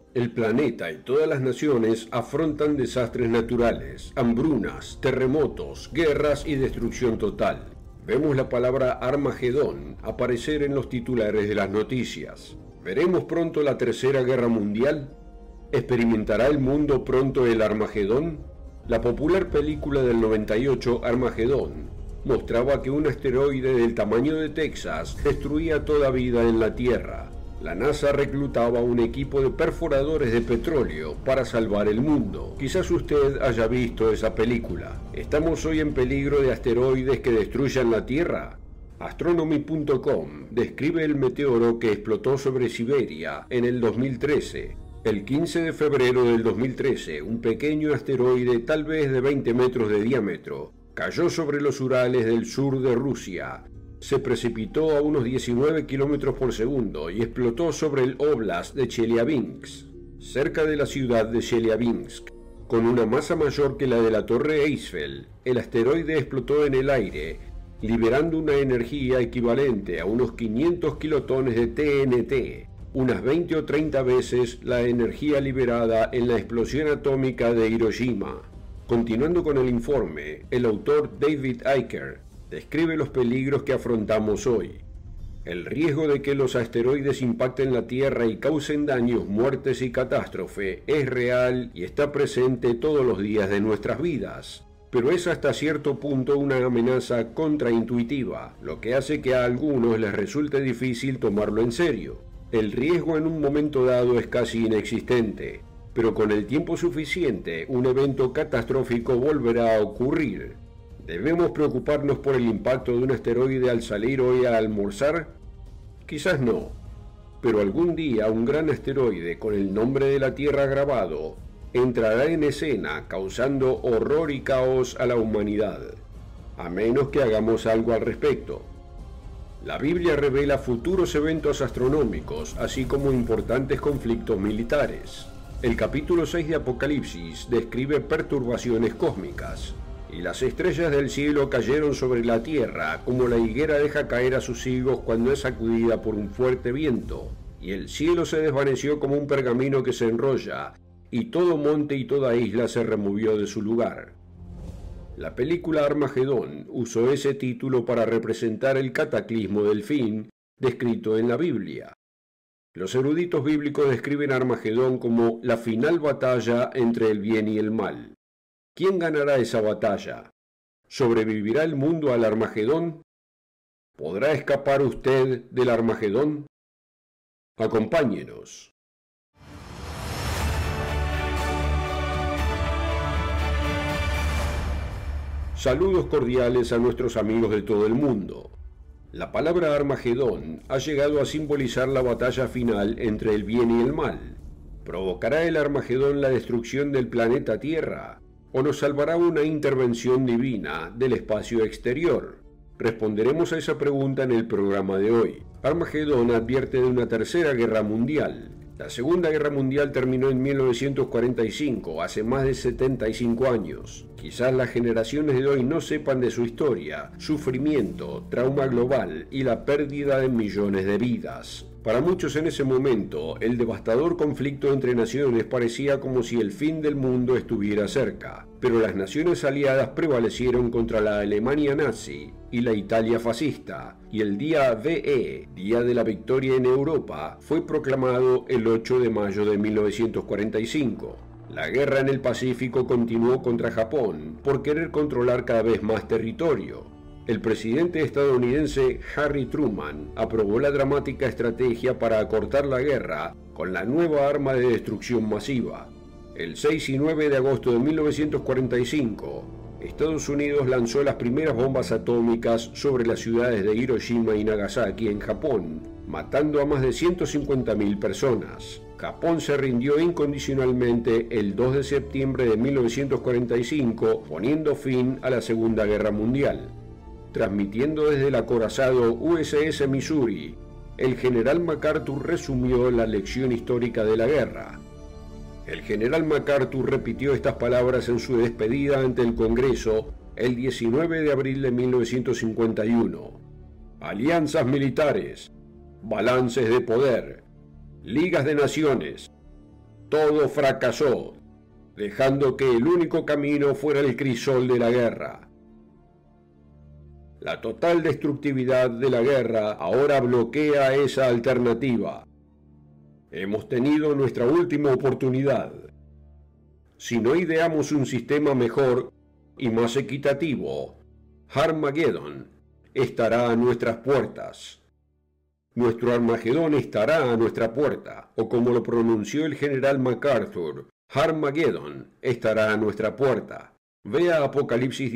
El planeta y todas las naciones afrontan desastres naturales, hambrunas, terremotos, guerras y destrucción total. Vemos la palabra Armagedón aparecer en los titulares de las noticias. ¿Veremos pronto la Tercera Guerra Mundial? ¿Experimentará el mundo pronto el Armagedón? La popular película del 98, Armagedón, mostraba que un asteroide del tamaño de Texas destruía toda vida en la Tierra. La NASA reclutaba un equipo de perforadores de petróleo para salvar el mundo. Quizás usted haya visto esa película. ¿Estamos hoy en peligro de asteroides que destruyan la Tierra? Astronomy.com describe el meteoro que explotó sobre Siberia en el 2013. El 15 de febrero del 2013, un pequeño asteroide tal vez de 20 metros de diámetro cayó sobre los Urales del sur de Rusia. Se precipitó a unos 19 kilómetros por segundo y explotó sobre el óblast de Chelyabinsk, cerca de la ciudad de Chelyabinsk. Con una masa mayor que la de la Torre Eiffel, el asteroide explotó en el aire, liberando una energía equivalente a unos 500 kilotones de TNT, unas 20 o 30 veces la energía liberada en la explosión atómica de Hiroshima. Continuando con el informe, el autor David Eicher describe los peligros que afrontamos hoy. El riesgo de que los asteroides impacten la Tierra y causen daños, muertes y catástrofe es real y está presente todos los días de nuestras vidas. Pero es hasta cierto punto una amenaza contraintuitiva, lo que hace que a algunos les resulte difícil tomarlo en serio. El riesgo en un momento dado es casi inexistente, pero con el tiempo suficiente un evento catastrófico volverá a ocurrir. ¿Debemos preocuparnos por el impacto de un asteroide al salir hoy a almorzar? Quizás no, pero algún día un gran asteroide con el nombre de la Tierra grabado entrará en escena causando horror y caos a la humanidad, a menos que hagamos algo al respecto. La Biblia revela futuros eventos astronómicos, así como importantes conflictos militares. El capítulo 6 de Apocalipsis describe perturbaciones cósmicas, y las estrellas del cielo cayeron sobre la tierra, como la higuera deja caer a sus higos cuando es sacudida por un fuerte viento, y el cielo se desvaneció como un pergamino que se enrolla, y todo monte y toda isla se removió de su lugar. La película Armagedón usó ese título para representar el cataclismo del fin descrito en la Biblia. Los eruditos bíblicos describen Armagedón como la final batalla entre el bien y el mal. ¿Quién ganará esa batalla? ¿Sobrevivirá el mundo al Armagedón? ¿Podrá escapar usted del Armagedón? Acompáñenos. Saludos cordiales a nuestros amigos de todo el mundo. La palabra Armagedón ha llegado a simbolizar la batalla final entre el bien y el mal. ¿Provocará el Armagedón la destrucción del planeta Tierra? ¿O nos salvará una intervención divina del espacio exterior? Responderemos a esa pregunta en el programa de hoy. Armagedón advierte de una tercera guerra mundial. La Segunda Guerra Mundial terminó en 1945, hace más de 75 años. Quizás las generaciones de hoy no sepan de su historia, sufrimiento, trauma global y la pérdida de millones de vidas. Para muchos en ese momento, el devastador conflicto entre naciones parecía como si el fin del mundo estuviera cerca, pero las naciones aliadas prevalecieron contra la Alemania nazi y la Italia fascista, y el día VE, Día de la Victoria en Europa, fue proclamado el 8 de mayo de 1945. La guerra en el Pacífico continuó contra Japón por querer controlar cada vez más territorio. El presidente estadounidense Harry Truman aprobó la dramática estrategia para acortar la guerra con la nueva arma de destrucción masiva. El 6 y 9 de agosto de 1945, Estados Unidos lanzó las primeras bombas atómicas sobre las ciudades de Hiroshima y Nagasaki en Japón, matando a más de 150.000 personas. Japón se rindió incondicionalmente el 2 de septiembre de 1945, poniendo fin a la Segunda Guerra Mundial. Transmitiendo desde el acorazado USS Missouri, el general MacArthur resumió la lección histórica de la guerra. El general MacArthur repitió estas palabras en su despedida ante el Congreso el 19 de abril de 1951. Alianzas militares, balances de poder, ligas de naciones, Todo fracasó, dejando que el único camino fuera el crisol de la guerra. La total destructividad de la guerra ahora bloquea esa alternativa. Hemos tenido nuestra última oportunidad. Si no ideamos un sistema mejor y más equitativo, Armagedón estará a nuestras puertas. Nuestro Armagedón estará a nuestra puerta, o como lo pronunció el general MacArthur, Armagedón estará a nuestra puerta. Vea Apocalipsis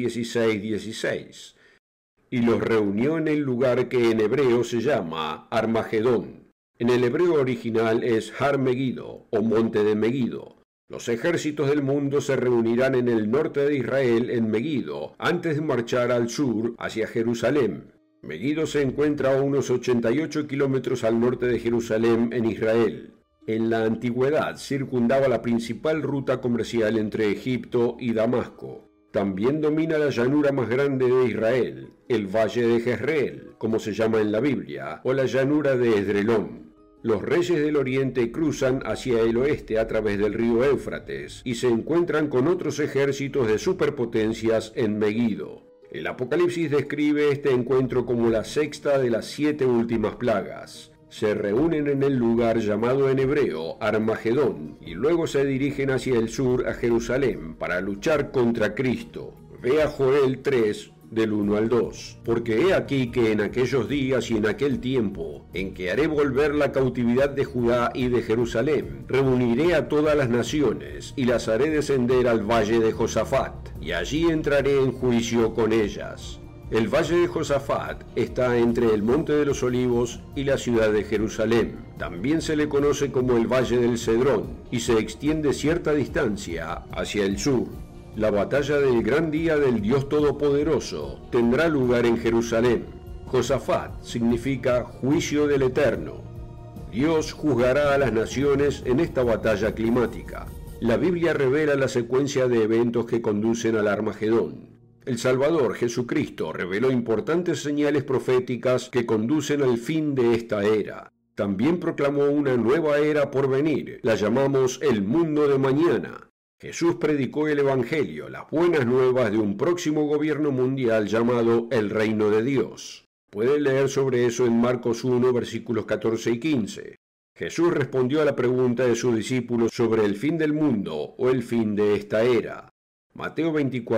16:16. Y los reunió en el lugar que en hebreo se llama Armagedón. En el hebreo original es Har Megiddo, o monte de Megiddo. Los ejércitos del mundo se reunirán en el norte de Israel, en Megiddo, antes de marchar al sur, hacia Jerusalén. Megiddo se encuentra a unos 88 kilómetros al norte de Jerusalén, en Israel. En la antigüedad circundaba la principal ruta comercial entre Egipto y Damasco. También domina la llanura más grande de Israel, el Valle de Jezreel, como se llama en la Biblia, o la llanura de Esdrelón. Los reyes del oriente cruzan hacia el oeste a través del río Éufrates y se encuentran con otros ejércitos de superpotencias en Megiddo. El Apocalipsis describe este encuentro como la sexta de las 7 últimas plagas. Se reúnen en el lugar llamado en hebreo Armagedón y luego se dirigen hacia el sur a Jerusalén para luchar contra Cristo. Vea Joel 3, del 1 al 2. Porque he aquí que en aquellos días y en aquel tiempo, en que haré volver la cautividad de Judá y de Jerusalén, reuniré a todas las naciones y las haré descender al valle de Josafat, y allí entraré en juicio con ellas. El valle de Josafat está entre el Monte de los Olivos y la ciudad de Jerusalén. También se le conoce como el Valle del Cedrón y se extiende cierta distancia hacia el sur. La batalla del gran día del Dios Todopoderoso tendrá lugar en Jerusalén. Josafat significa juicio del Eterno. Dios juzgará a las naciones en esta batalla climática. La Biblia revela la secuencia de eventos que conducen al Armagedón. El Salvador, Jesucristo, reveló importantes señales proféticas que conducen al fin de esta era. También proclamó una nueva era por venir, la llamamos el mundo de mañana. Jesús predicó el Evangelio, las buenas nuevas de un próximo gobierno mundial llamado el Reino de Dios. Puede leer sobre eso en Marcos 1, versículos 14 y 15. Jesús respondió a la pregunta de sus discípulos sobre el fin del mundo o el fin de esta era. Mateo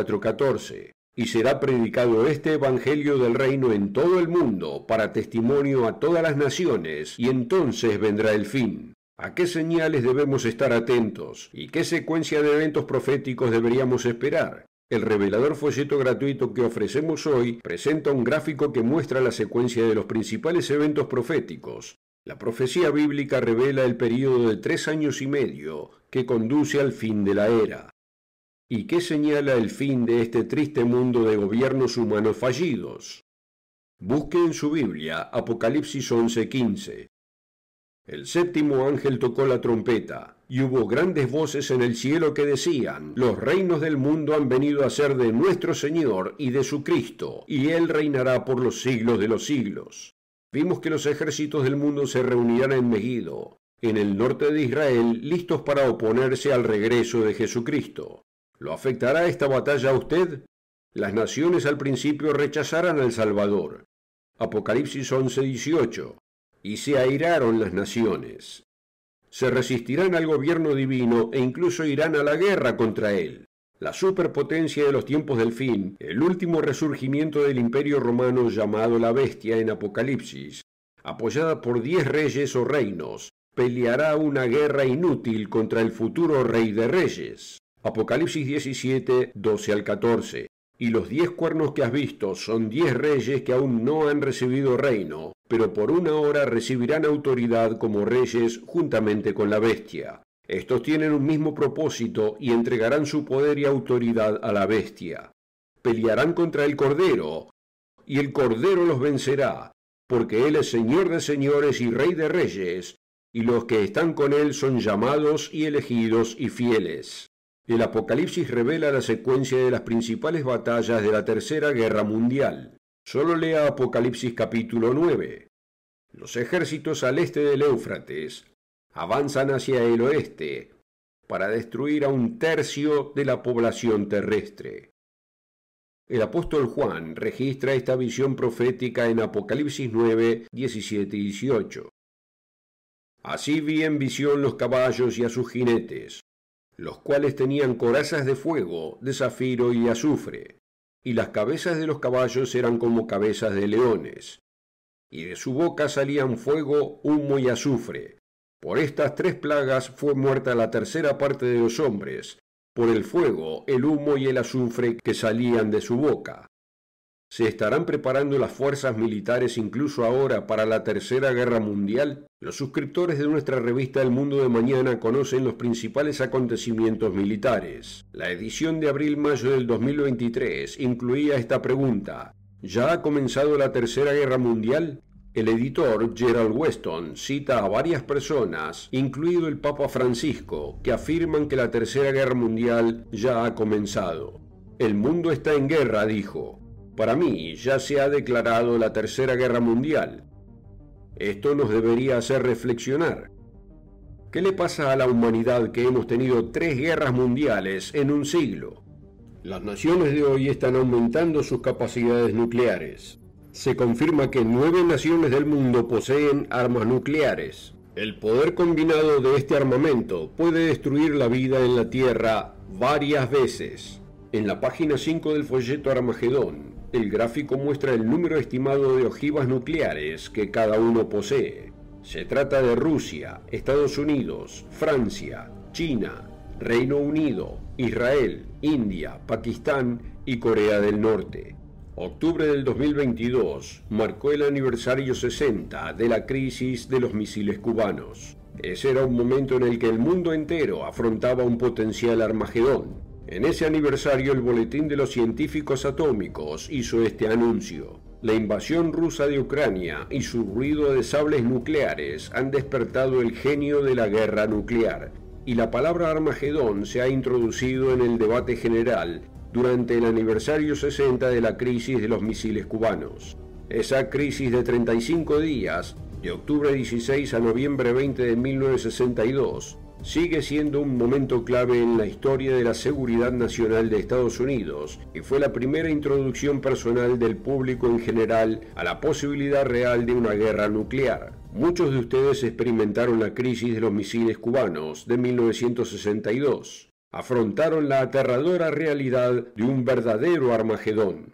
24:14. Y será predicado este evangelio del reino en todo el mundo para testimonio a todas las naciones, y entonces vendrá el fin. ¿A qué señales debemos estar atentos? ¿Y qué secuencia de eventos proféticos deberíamos esperar? El revelador folleto gratuito que ofrecemos hoy presenta un gráfico que muestra la secuencia de los principales eventos proféticos. La profecía bíblica revela el período de 3 años y medio que conduce al fin de la era. ¿Y qué señala el fin de este triste mundo de gobiernos humanos fallidos? Busque en su Biblia Apocalipsis 11:15. El séptimo ángel tocó la trompeta, y hubo grandes voces en el cielo que decían: los reinos del mundo han venido a ser de nuestro Señor y de su Cristo, y Él reinará por los siglos de los siglos. Vimos que los ejércitos del mundo se reunirán en Megiddo, en el norte de Israel, listos para oponerse al regreso de Jesucristo. ¿Lo afectará esta batalla a usted? Las naciones al principio rechazarán al Salvador. Apocalipsis 11:18. Y se airaron las naciones. Se resistirán al gobierno divino e incluso irán a la guerra contra él. La superpotencia de los tiempos del fin, el último resurgimiento del imperio romano llamado la Bestia en Apocalipsis, apoyada por 10 reyes o reinos, peleará una guerra inútil contra el futuro Rey de Reyes. Apocalipsis 17, 12 al 14. Y los 10 cuernos que has visto son 10 reyes que aún no han recibido reino, pero por una hora recibirán autoridad como reyes juntamente con la bestia. Estos tienen un mismo propósito y entregarán su poder y autoridad a la bestia. Pelearán contra el Cordero, y el Cordero los vencerá, porque Él es Señor de señores y Rey de reyes, y los que están con Él son llamados y elegidos y fieles. El Apocalipsis revela la secuencia de las principales batallas de la Tercera Guerra Mundial. Solo lea Apocalipsis capítulo 9. Los ejércitos al este del Éufrates avanzan hacia el oeste, para destruir a 1/3 de la población terrestre. El apóstol Juan registra esta visión profética en Apocalipsis 9, 17 y 18. Así vi en visión los caballos y a sus jinetes, los cuales tenían corazas de fuego, de zafiro y de azufre, y las cabezas de los caballos eran como cabezas de leones, y de su boca salían fuego, humo y azufre. Por estas 3 plagas fue muerta la 1/3 parte de los hombres, por el fuego, el humo y el azufre que salían de su boca. ¿Se estarán preparando las fuerzas militares incluso ahora para la Tercera Guerra Mundial? Los suscriptores de nuestra revista El Mundo de Mañana conocen los principales acontecimientos militares. La edición de abril-mayo del 2023 incluía esta pregunta: ¿ya ha comenzado la Tercera Guerra Mundial? El editor Gerald Weston cita a varias personas, incluido el Papa Francisco, que afirman que la Tercera Guerra Mundial ya ha comenzado. El mundo está en guerra, dijo. Para mí ya se ha declarado la Tercera Guerra Mundial. Esto nos debería hacer reflexionar. ¿Qué le pasa a la humanidad que hemos tenido 3 guerras mundiales en un siglo? Las naciones de hoy están aumentando sus capacidades nucleares. Se confirma que 9 naciones del mundo poseen armas nucleares. El poder combinado de este armamento puede destruir la vida en la Tierra varias veces. En la página 5 del folleto Armagedón, el gráfico muestra el número estimado de ojivas nucleares que cada uno posee. Se trata de Rusia, Estados Unidos, Francia, China, Reino Unido, Israel, India, Pakistán y Corea del Norte. Octubre del 2022 marcó el aniversario 60 de la crisis de los misiles cubanos. Ese era un momento en el que el mundo entero afrontaba un potencial Armagedón. En ese aniversario el Boletín de los Científicos Atómicos hizo este anuncio: la invasión rusa de Ucrania y su ruido de sables nucleares han despertado el genio de la guerra nuclear, y la palabra Armagedón se ha introducido en el debate general durante el aniversario 60 de la crisis de los misiles cubanos. Esa crisis de 35 días, de octubre 16 a noviembre 20 de 1962, sigue siendo un momento clave en la historia de la seguridad nacional de Estados Unidos y fue la primera introducción personal del público en general a la posibilidad real de una guerra nuclear. Muchos de ustedes experimentaron la crisis de los misiles cubanos de 1962. Afrontaron la aterradora realidad de un verdadero Armagedón.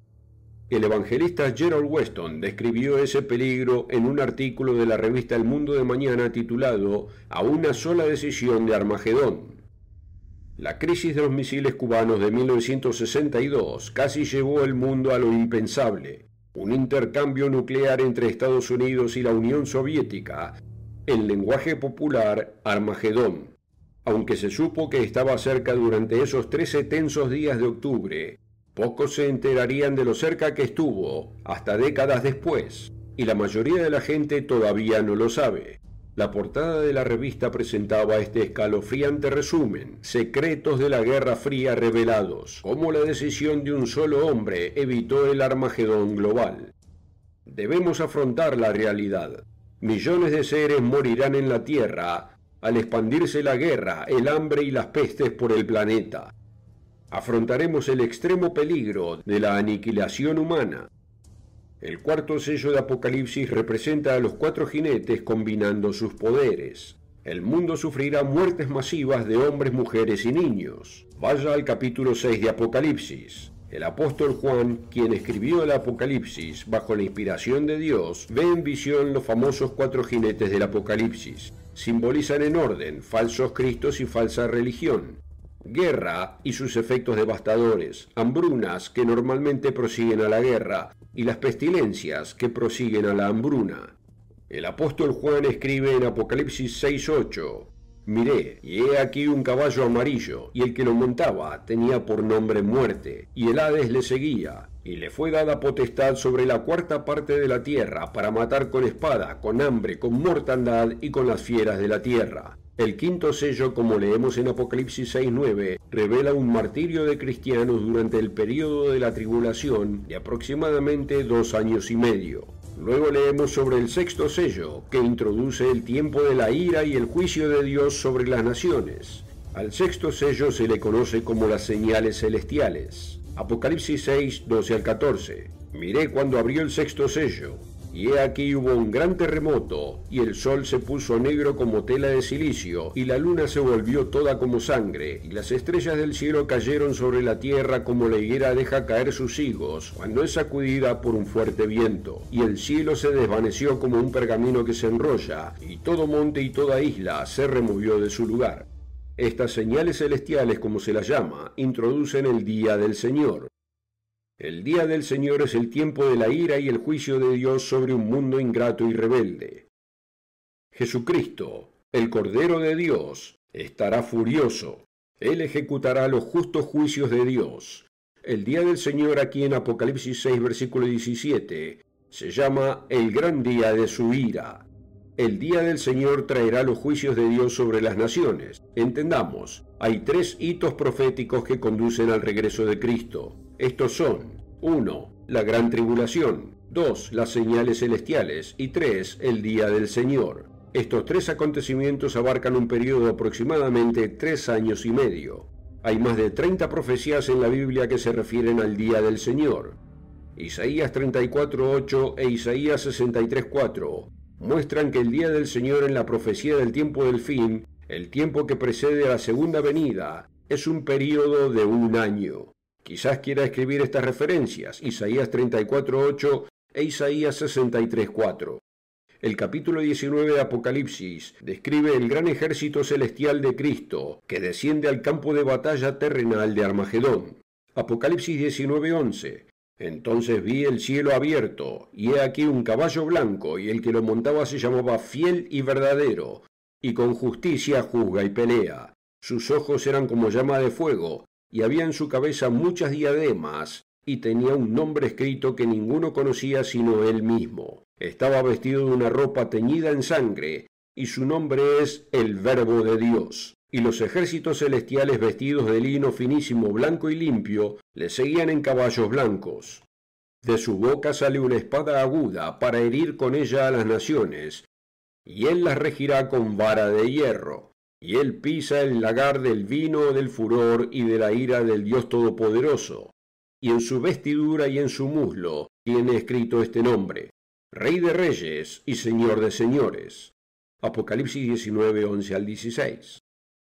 El evangelista Gerald Weston describió ese peligro en un artículo de la revista El Mundo de Mañana titulado "A una sola decisión de Armagedón". La crisis de los misiles cubanos de 1962 casi llevó el mundo a lo impensable: un intercambio nuclear entre Estados Unidos y la Unión Soviética, en lenguaje popular, Armagedón. Aunque se supo que estaba cerca durante esos 13 tensos días de octubre, pocos se enterarían de lo cerca que estuvo hasta décadas después, y la mayoría de la gente todavía no lo sabe. La portada de la revista presentaba este escalofriante resumen: secretos de la Guerra Fría revelados, cómo la decisión de un solo hombre evitó el Armagedón global. Debemos afrontar la realidad. Millones de seres morirán en la Tierra al expandirse la guerra, el hambre y las pestes por el planeta. Afrontaremos el extremo peligro de la aniquilación humana. El 4.º sello de Apocalipsis representa a los 4 jinetes combinando sus poderes. El mundo sufrirá muertes masivas de hombres, mujeres y niños. Vaya al capítulo 6 de Apocalipsis. El apóstol Juan, quien escribió el Apocalipsis bajo la inspiración de Dios, ve en visión los famosos 4 jinetes del Apocalipsis. Simbolizan en orden falsos cristos y falsa religión, guerra y sus efectos devastadores, hambrunas que normalmente prosiguen a la guerra y las pestilencias que prosiguen a la hambruna. El apóstol Juan escribe en Apocalipsis 6:8: Miré, y he aquí un caballo amarillo, y el que lo montaba tenía por nombre Muerte, y el Hades le seguía, y le fue dada potestad sobre la 4ª parte de la tierra para matar con espada, con hambre, con mortandad y con las fieras de la tierra. El 5.º sello, como leemos en Apocalipsis 6:9, revela un martirio de cristianos durante el período de la tribulación de aproximadamente 2 años y medio. Luego leemos sobre el 6.º sello, que introduce el tiempo de la ira y el juicio de Dios sobre las naciones. Al sexto sello se le conoce como las señales celestiales. Apocalipsis 6, 12 al 14. Miré cuando abrió el sexto sello, y he aquí hubo un gran terremoto, y el sol se puso negro como tela de silicio, y la luna se volvió toda como sangre, y las estrellas del cielo cayeron sobre la tierra como la higuera deja caer sus higos, cuando es sacudida por un fuerte viento. Y el cielo se desvaneció como un pergamino que se enrolla, y todo monte y toda isla se removió de su lugar. Estas señales celestiales, como se las llama, introducen el día del Señor. El día del Señor es el tiempo de la ira y el juicio de Dios sobre un mundo ingrato y rebelde. Jesucristo, el Cordero de Dios, estará furioso. Él ejecutará los justos juicios de Dios. El día del Señor aquí en Apocalipsis 6, versículo 17, se llama el gran día de su ira. El día del Señor traerá los juicios de Dios sobre las naciones. Entendamos, hay 3 hitos proféticos que conducen al regreso de Cristo. Estos son: 1. La gran tribulación; 2. Las señales celestiales; y 3. El día del Señor. Estos 3 acontecimientos abarcan un periodo de aproximadamente 3 años y medio. Hay más de 30 profecías en la Biblia que se refieren al día del Señor. Isaías 34:8 e Isaías 63:4 muestran que el día del Señor en la profecía del tiempo del fin, el tiempo que precede a la segunda venida, es un periodo de 1 año. Quizás quiera escribir estas referencias, Isaías 34:8 e Isaías 63:4. El capítulo 19 de Apocalipsis describe el gran ejército celestial de Cristo que desciende al campo de batalla terrenal de Armagedón. Apocalipsis 19:11. Entonces vi el cielo abierto, y he aquí un caballo blanco, y el que lo montaba se llamaba Fiel y Verdadero, y con justicia juzga y pelea. Sus ojos eran como llama de fuego, y había en su cabeza muchas diademas, y tenía un nombre escrito que ninguno conocía sino él mismo. Estaba vestido de una ropa teñida en sangre, y su nombre es el Verbo de Dios. Y los ejércitos celestiales vestidos de lino finísimo, blanco y limpio, le seguían en caballos blancos. De su boca sale una espada aguda para herir con ella a las naciones, y él las regirá con vara de hierro. Y él pisa el lagar del vino del furor y de la ira del Dios Todopoderoso. Y en su vestidura y en su muslo tiene escrito este nombre: Rey de Reyes y Señor de Señores. Apocalipsis 19, 11 al 16.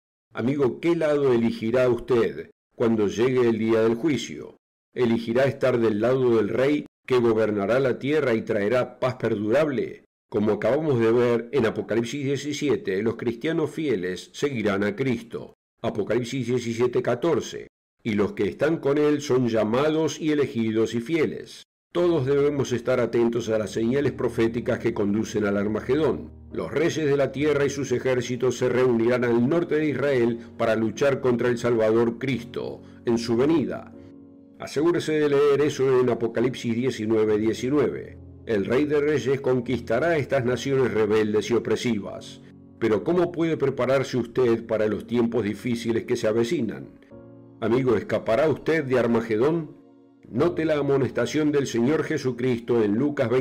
Amigo, ¿qué lado elegirá usted cuando llegue el día del juicio? ¿Elegirá estar del lado del Rey que gobernará la tierra y traerá paz perdurable? Como acabamos de ver en Apocalipsis 17, los cristianos fieles seguirán a Cristo. Apocalipsis 17, 14. Y los que están con Él son llamados y elegidos y fieles. Todos debemos estar atentos a las señales proféticas que conducen al Armagedón. Los reyes de la tierra y sus ejércitos se reunirán al norte de Israel para luchar contra el Salvador Cristo en su venida. Asegúrese de leer eso en Apocalipsis 19, 19. El Rey de Reyes conquistará a estas naciones rebeldes y opresivas. Pero ¿cómo puede prepararse usted para los tiempos difíciles que se avecinan? Amigo, ¿escapará usted de Armagedón? Note la amonestación del Señor Jesucristo en Lucas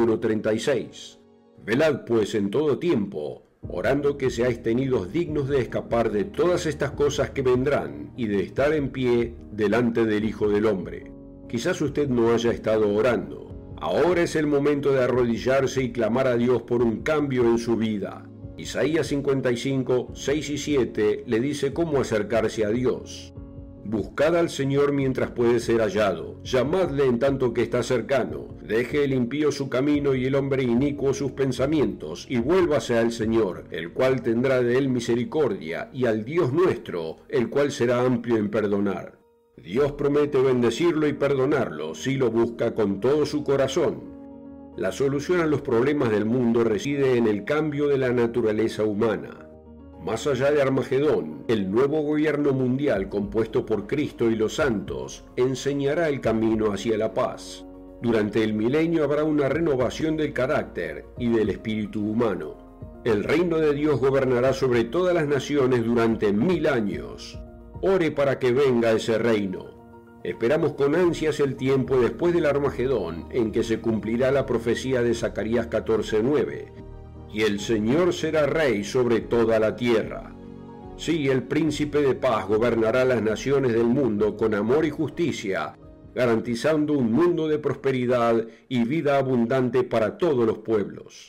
21:36. Velad pues en todo tiempo, orando que seáis tenidos dignos de escapar de todas estas cosas que vendrán y de estar en pie delante del Hijo del Hombre. Quizás usted no haya estado orando. Ahora es el momento de arrodillarse y clamar a Dios por un cambio en su vida. Isaías 55, 6 y 7 le dice cómo acercarse a Dios. Buscad al Señor mientras puede ser hallado, llamadle en tanto que está cercano. Deje el impío su camino y el hombre inicuo sus pensamientos, y vuélvase al Señor, el cual tendrá de él misericordia, y al Dios nuestro, el cual será amplio en perdonar. Dios promete bendecirlo y perdonarlo si lo busca con todo su corazón. La solución a los problemas del mundo reside en el cambio de la naturaleza humana. Más allá de Armagedón, el nuevo gobierno mundial compuesto por Cristo y los santos enseñará el camino hacia la paz. Durante el milenio habrá una renovación del carácter y del espíritu humano. El reino de Dios gobernará sobre todas las naciones durante 1000 años. Ore para que venga ese reino. Esperamos con ansias el tiempo después del Armagedón en que se cumplirá la profecía de Zacarías 14:9. Y el Señor será rey sobre toda la tierra. Sí, el príncipe de paz gobernará las naciones del mundo con amor y justicia, garantizando un mundo de prosperidad y vida abundante para todos los pueblos.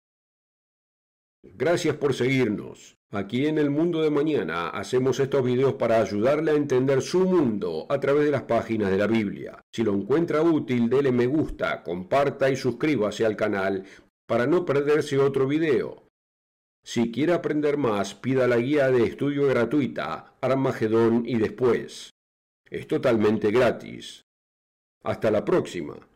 Gracias por seguirnos. Aquí en El Mundo de Mañana hacemos estos videos para ayudarle a entender su mundo a través de las páginas de la Biblia. Si lo encuentra útil, dele me gusta, comparta y suscríbase al canal para no perderse otro video. Si quiere aprender más, pida la guía de estudio gratuita Armagedón y después. Es totalmente gratis. Hasta la próxima.